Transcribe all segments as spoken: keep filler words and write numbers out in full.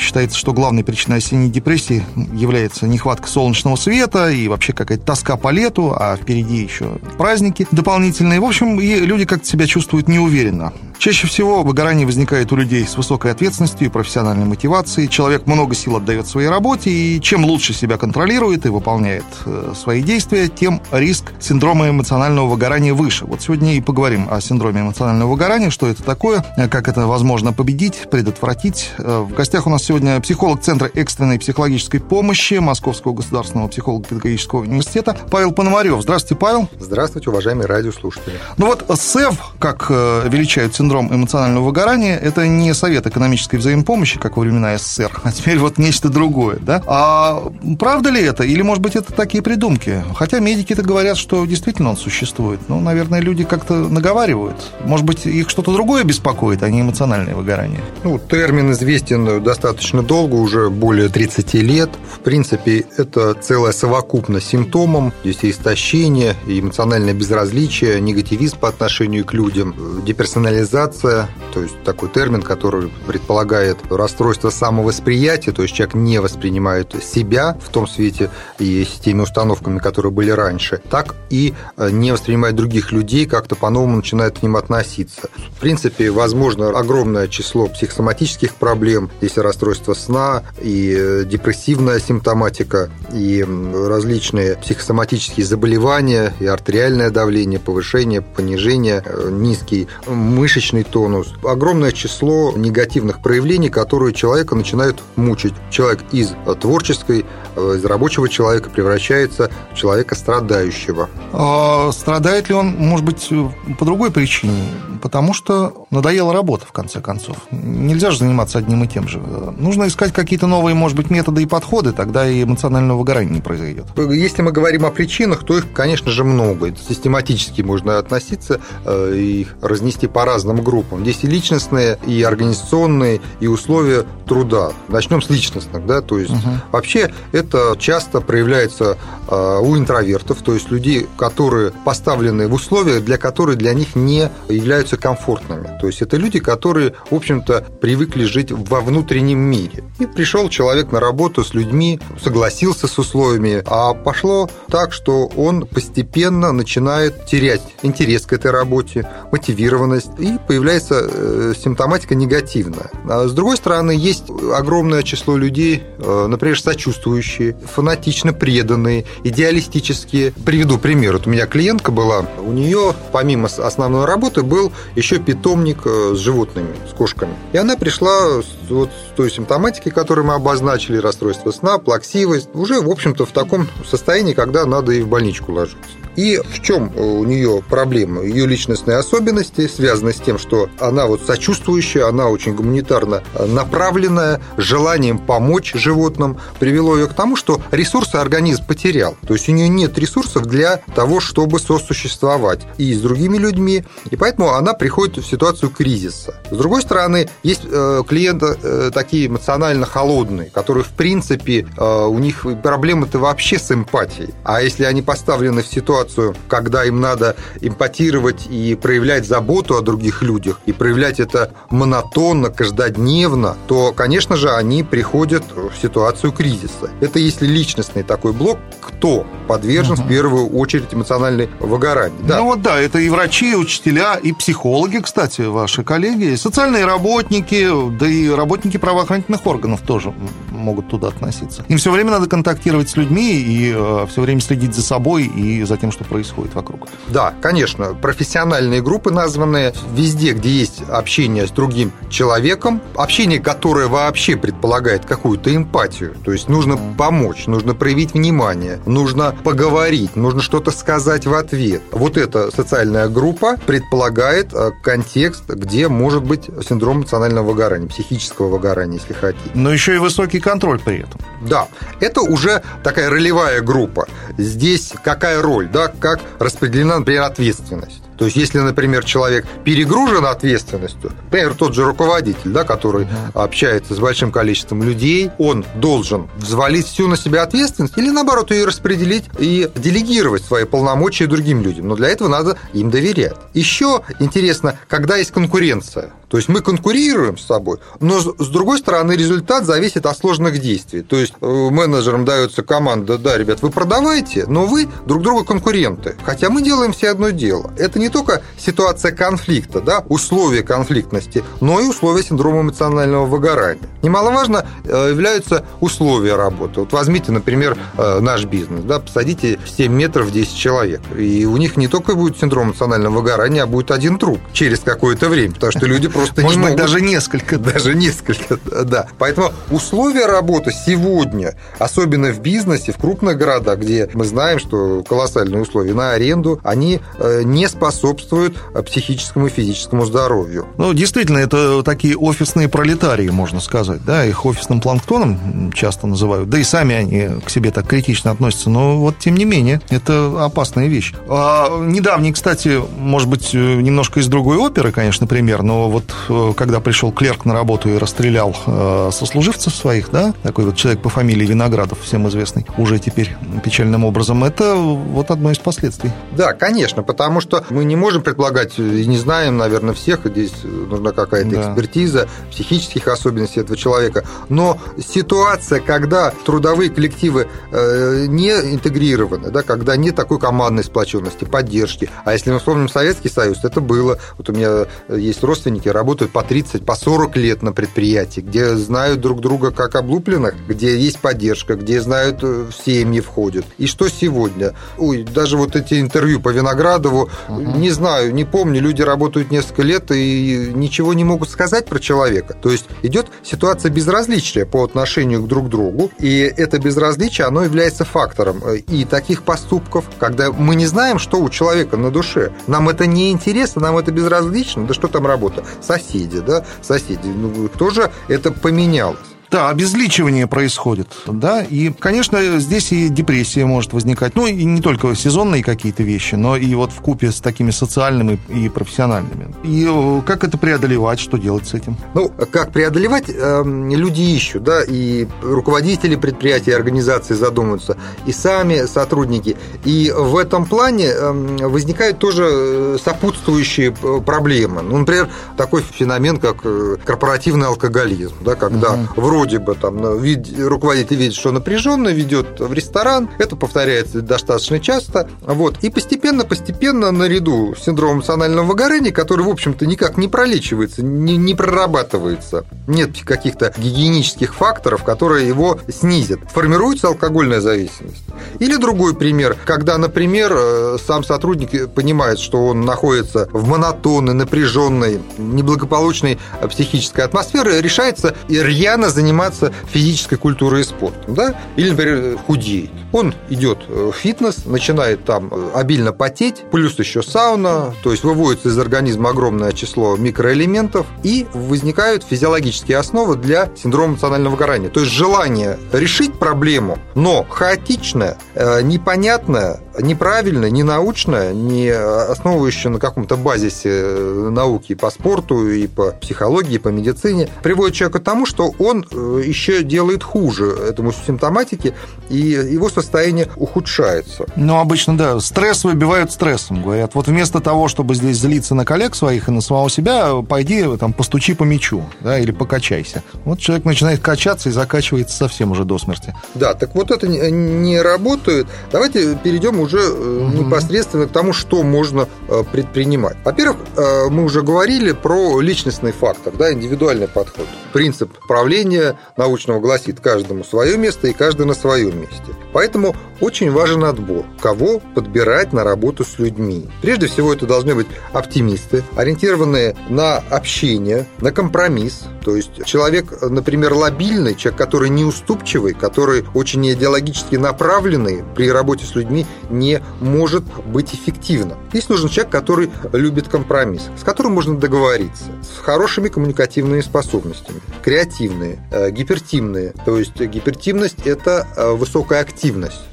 Считается, что главной причиной осенней депрессии является нехватка солнечного света и вообще какая-то тоска по лету, а впереди еще праздники дополнительные. В общем, и люди как-то себя чувствуют неуверенно. Чаще всего выгорание возникает у людей с высокой ответственностью и профессиональной мотивацией. Человек много сил отдает своей работе, и чем лучше себя контролирует и выполняет э, свои действия, тем риск синдрома эмоционального выгорания выше. Вот сегодня и поговорим о синдроме эмоционального выгорания, что это такое, как это возможно победить, предотвратить. В гостях у нас сегодня психолог Центра экстренной психологической помощи Московского государственного психолого-педагогического университета Павел Пономарев. Здравствуйте, Павел. Здравствуйте, уважаемые радиослушатели. Ну вот СЭВ, как величают синдром эмоционального выгорания, это не Совет экономической взаимопомощи, как во времена СССР, а теперь вот нечто другое, да? А правда ли это? Или, может быть, это такие придумки? Хотя медики-то говорят, что действительно он существует. Ну, наверное, люди как-то наговаривают. Может быть, их что-то другое беспокоит, а не эмоциональное выгорание? Ну, термин известен достаточно долго, уже более тридцати лет. В принципе, это целая совокупность симптомов. Здесь и истощение, и эмоциональное безразличие, негативизм по отношению к людям, деперсонализация, то есть такой термин, который предполагает расстройство самовосприятия, то есть человек не воспринимает себя в том свете и с теми установками, которые были раньше, так и не воспринимает других людей, как-то по-новому начинает к ним относиться. В принципе, возможно огромное число психосоматических проблем, здесь и расстройство сна, и депрессивная симптоматика, и различные психосоматические заболевания, и артериальное давление, повышение, понижение, низкий мышечный тонус. Огромное число негативных проявлений, которые человека начинают мучить. Человек из творческой, из рабочего человека превращается в человека страдающего. А страдает ли он, может быть, по другой причине? Потому что надоела работа, в конце концов. Нельзя же заниматься одним и тем же. Нужно искать какие-то новые, может быть, методы и подходы, тогда и эмоционального выгорания не произойдет. Если мы говорим о причинах, то их, конечно же, много. Систематически можно относиться и разнести по разным группам. Здесь и личностные, и организационные, и условия труда. Начнем с личностных, да, то есть угу. Вообще это часто проявляется у интровертов, то есть людей, которые поставлены в условия, для которых для них не являются комфортными. То есть это люди, которые, в общем-то, привыкли жить во внутреннем мире. И пришел человек на работу с людьми, согласился с условиями, а пошло так, что он постепенно начинает терять интерес к этой работе, мотивированность, и появляется симптоматика негативная. А с другой стороны, есть огромное число людей, например, сочувствующие, фанатично преданные, идеалистические. Приведу пример. Вот у меня клиентка была, у нее помимо основной работы был еще питомник с животными, с кошками. И она пришла вот с той симптоматикой, которую мы обозначили, расстройство сна, плаксивость, уже, в общем-то, в таком состоянии, когда надо и в больничку ложиться. И в чем у нее проблема? Ее личностные особенности связаны с тем, что она вот сочувствующая, она очень гуманитарно направленная, желанием помочь животным, привело ее к тому, что ресурсы организм потерял. То есть у нее нет ресурсов для того, чтобы сосуществовать и с другими людьми, и поэтому она приходит в ситуацию кризиса. С другой стороны, есть клиенты такие эмоционально холодные, которые, в принципе, у них проблемы-то вообще с эмпатией. А если они поставлены в ситуацию, когда им надо эмпатировать и проявлять заботу о других людях, и проявлять это монотонно, каждодневно, то, конечно же, они приходят в ситуацию кризиса. Это если личностный такой блок, кто подвержен угу. в первую очередь эмоциональной выгоранию. Да. Ну вот да, это и врачи, и учителя, и психологи, кстати, ваши коллеги, и социальные работники, да и работники правоохранительных органов тоже могут туда относиться. Им все время надо контактировать с людьми и э, все время следить за собой и за тем, что происходит вокруг. Да, конечно, профессиональные группы названы везде, где есть общение с другим человеком, общение, которое вообще предполагает какую-то эмпатию, то есть нужно помочь, нужно проявить внимание, нужно поговорить, нужно что-то сказать в ответ. Вот эта социальная группа предполагает контекст, где может быть синдром эмоционального выгорания, психического выгорания, если хотите. Но еще и высокий контроль при этом. Да, это уже такая ролевая группа. Здесь какая роль, да, как распределена, например, ответственность. То есть, если, например, человек перегружен ответственностью, например, тот же руководитель, да, который общается с большим количеством людей, он должен взвалить всю на себя ответственность или, наоборот, ее распределить и делегировать свои полномочия другим людям. Но для этого надо им доверять. Еще интересно, когда есть конкуренция. То есть мы конкурируем с собой, но, с другой стороны, результат зависит от сложных действий. То есть менеджерам дается команда: да, ребят, вы продавайте, но вы друг другу конкуренты. Хотя мы делаем все одно дело. Это не только ситуация конфликта, да, условия конфликтности, но и условия синдрома эмоционального выгорания. Немаловажно являются условия работы. Вот возьмите, например, наш бизнес, да, посадите в семь метров десять человек, и у них не только будет синдром эмоционального выгорания, а будет один труп через какое-то время, потому что люди просто не могут... Может быть, даже несколько. Даже несколько, да. Поэтому условия работы сегодня, особенно в бизнесе, в крупных городах, где мы знаем, что колоссальные условия на аренду, они не способствуют психическому и физическому здоровью. Ну, действительно, это такие офисные пролетарии, можно сказать, да, их офисным планктоном часто называют, да и сами они к себе так критично относятся, но вот, тем не менее, это опасная вещь. А, недавний, кстати, может быть, немножко из другой оперы, конечно, пример, но вот когда пришел клерк на работу и расстрелял э, сослуживцев своих, да, такой вот человек по фамилии Виноградов, всем известный, уже теперь печальным образом, это вот одно из последствий. Да, конечно, потому что мы не можем предполагать, и не знаем, наверное, всех, здесь нужна какая-то да. экспертиза психических особенностей этого человека, но ситуация, когда трудовые коллективы э, не интегрированы, да, когда нет такой командной сплоченности, поддержки, а если мы вспомним Советский Союз, это было, вот у меня есть родственники, работают по тридцать, по сорок лет на предприятии, где знают друг друга как облупленных, где есть поддержка, где знают, в семьи входят. И что сегодня? Ой, даже вот эти интервью по Виноградову, uh-huh. не знаю, не помню, люди работают несколько лет и ничего не могут сказать про человека. То есть идет ситуация безразличия по отношению к друг другу, и это безразличие, оно является фактором и таких поступков, когда мы не знаем, что у человека на душе. Нам это не интересно, нам это безразлично. Да что там работа? Соседи, да? Соседи. Ну, тоже это поменялось. Да, обезличивание происходит, да, и, конечно, здесь и депрессия может возникать, ну, и не только сезонные какие-то вещи, но и вот вкупе с такими социальными и профессиональными. И как это преодолевать, что делать с этим? Ну, как преодолевать, люди ищут, да, и руководители предприятий и организаций задумываются, и сами сотрудники, и в этом плане возникают тоже сопутствующие проблемы. Ну, например, такой феномен, как корпоративный алкоголизм, да, когда угу. вроде Вроде бы там вид, руководитель видит, что напряженно, ведет в ресторан, это повторяется достаточно часто, вот, и постепенно-постепенно наряду с синдромом эмоционального выгорания, который, в общем-то, никак не пролечивается, не, не прорабатывается, нет каких-то гигиенических факторов, которые его снизят, формируется алкогольная зависимость. Или другой пример, когда, например, сам сотрудник понимает, что он находится в монотонной, напряженной, неблагополучной психической атмосфере, решается и рьяно заниматься заниматься физической культурой и спортом, да? Или, например, худеет. Он идет в фитнес, начинает там обильно потеть, плюс еще сауна, то есть выводится из организма огромное число микроэлементов, и возникают физиологические основы для синдрома эмоционального выгорания. То есть желание решить проблему, но хаотичное, непонятное, неправильное, ненаучное, не основывающее на каком-то базисе науки по спорту, и по психологии, и по медицине, приводит человека к тому, что он еще делает хуже этому симптоматике, и его состояние ухудшается. Ну, обычно, да, стресс выбивают стрессом, говорят. Вот вместо того, чтобы здесь злиться на коллег своих и на самого себя, пойди там постучи по мячу, да, или покачайся. Вот человек начинает качаться и закачивается совсем уже до смерти. Да, так вот это не работает. Давайте перейдем уже угу. непосредственно к тому, что можно предпринимать. Во-первых, мы уже говорили про личностный фактор, да, индивидуальный подход. Принцип правления научного гласит: каждому свое место и каждый на своем месте. Поэтому очень важен отбор, кого подбирать на работу с людьми. Прежде всего, это должны быть оптимисты, ориентированные на общение, на компромисс. То есть человек, например, лобильный, человек, который неуступчивый, который очень идеологически направленный при работе с людьми, не может быть эффективным. Здесь нужен человек, который любит компромисс, с которым можно договориться, с хорошими коммуникативными способностями, креативные, гипертимные. То есть гипертимность – это высокая активность.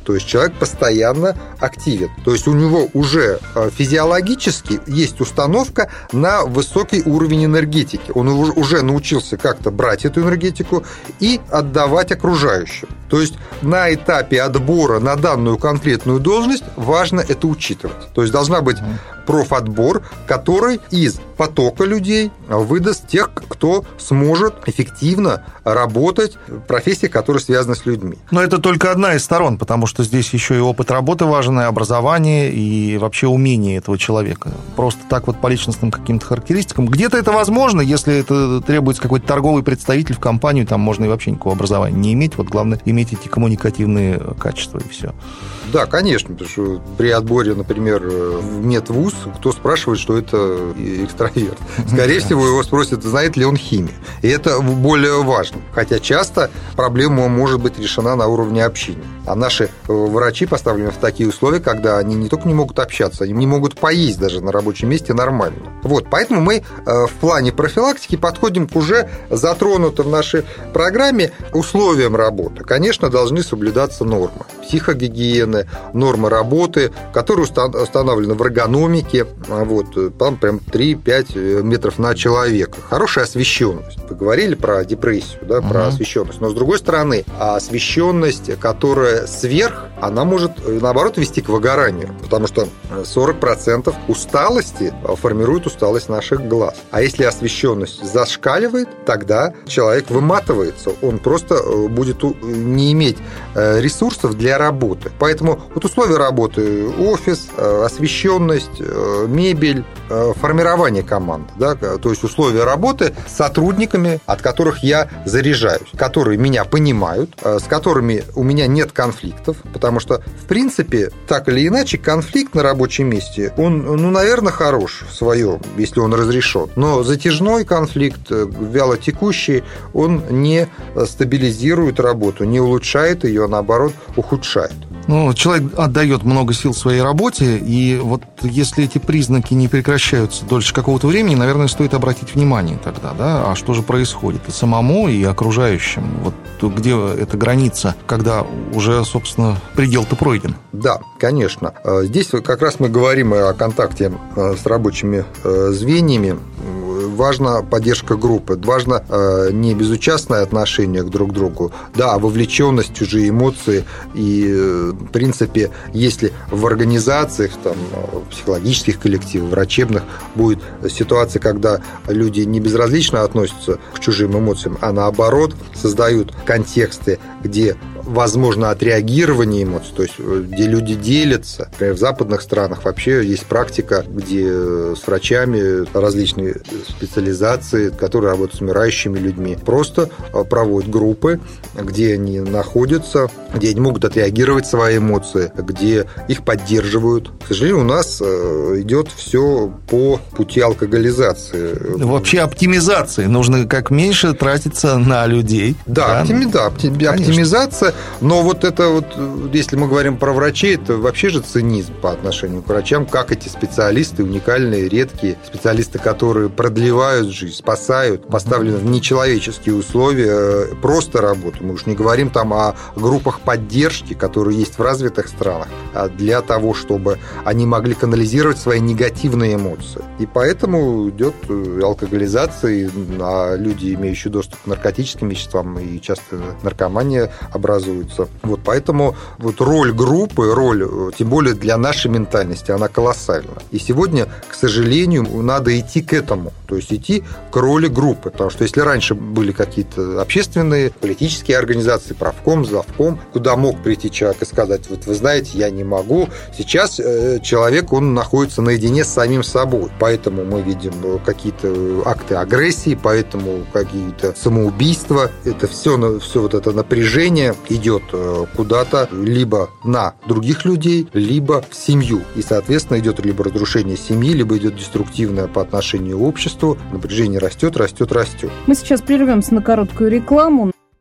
То есть человек постоянно активен. То есть у него уже физиологически есть установка на высокий уровень энергетики. Он уже научился как-то брать эту энергетику и отдавать окружающим. То есть на этапе отбора на данную конкретную должность важно это учитывать. То есть должна быть профотбор, который из потока людей выдаст тех, кто сможет эффективно работать в профессиях, которые связаны с людьми. Но это только одна из сторон, потому что здесь еще и опыт работы важен, и образование, и вообще умение этого человека. Просто так вот по личностным каким-то характеристикам. Где-то это возможно, если это требуется какой-то торговый представитель в компанию, там можно и вообще никакого образования не иметь. Вот главное иметь эти коммуникативные качества, и все. Да, конечно, потому что при отборе, например, в медвуз, кто спрашивает, что это экстраверт? Скорее всего, его спросят, знает ли он химию. И это более важно. Хотя часто проблема может быть решена на уровне общения. А наши врачи поставлены в такие условия, когда они не только не могут общаться, они не могут поесть даже на рабочем месте нормально. Вот, поэтому мы в плане профилактики подходим к уже затронутым в нашей программе условиям работы. Конечно, должны соблюдаться нормы психогигиены, нормы работы, которые установлены в эргономике. Вот, там прям три-пять метров на человека. Хорошая освещенность. Вы говорили про депрессию, да, uh-huh. про освещенность. Но, с другой стороны, освещенность, которая сверх, она может, наоборот, вести к выгоранию. Потому что сорок процентов усталости формирует усталость наших глаз. А если освещенность зашкаливает, тогда человек выматывается. Он просто будет не иметь ресурсов для работы. Поэтому вот условия работы, офис, освещенность, мебель, формирование команды, да, то есть условия работы с сотрудниками, от которых я заряжаюсь, которые меня понимают, с которыми у меня нет конфликтов, потому что, в принципе, так или иначе, конфликт на рабочем месте, он, ну, наверное, хорош в своем, если он разрешен, но затяжной конфликт, вялотекущий, он не стабилизирует работу, не улучшает ее, а наоборот, ухудшает. Ну, человек отдает много сил своей работе, и вот если эти признаки не прекращаются дольше какого-то времени, наверное, стоит обратить внимание тогда, да, а что же происходит и самому, и окружающим, вот где эта граница, когда уже, собственно, предел-то пройден. Да, конечно. Здесь как раз мы говорим о контакте с рабочими звеньями. Важна поддержка группы, важно не безучастное отношение друг к другу, да, а вовлеченность, чужие эмоции. И, в принципе, если в организациях, там, психологических коллективах, врачебных будет ситуация, когда люди не безразлично относятся к чужим эмоциям, а наоборот создают контексты, где возможно отреагирование эмоций, то есть где люди делятся. Например, в западных странах вообще есть практика, где с врачами различные специализации, которые работают с умирающими людьми, просто проводят группы, где они находятся, где они могут отреагировать свои эмоции, где их поддерживают. К сожалению, у нас идет все по пути алкоголизации. Вообще оптимизации. Нужно как меньше тратиться на людей. Да, да? Оптими, да оптимизация. Но вот это вот, если мы говорим про врачей, это вообще же цинизм по отношению к врачам, как эти специалисты, уникальные, редкие специалисты, которые продлевают жизнь, спасают, поставлены в нечеловеческие условия, просто работу. Мы уж не говорим там о группах поддержки, которые есть в развитых странах, а для того, чтобы они могли канализировать свои негативные эмоции. И поэтому идет алкоголизация, а люди, имеющие доступ к наркотическим веществам, и часто наркомания образуется. Вот поэтому вот роль группы, роль, тем более для нашей ментальности, она колоссальна. И сегодня, к сожалению, надо идти к этому, то есть идти к роли группы. Потому что если раньше были какие-то общественные, политические организации, правком, завком, куда мог прийти человек и сказать, вот вы знаете, я не могу. Сейчас человек, он находится наедине с самим собой. Поэтому мы видим какие-то акты агрессии, поэтому какие-то самоубийства. Это все, все вот это напряжение идет куда-то либо на других людей, либо в семью. И, соответственно, идет либо разрушение семьи, либо идет деструктивное по отношению к обществу. Напряжение растет, растет, растет. Мы сейчас прервемся на короткую рекламу.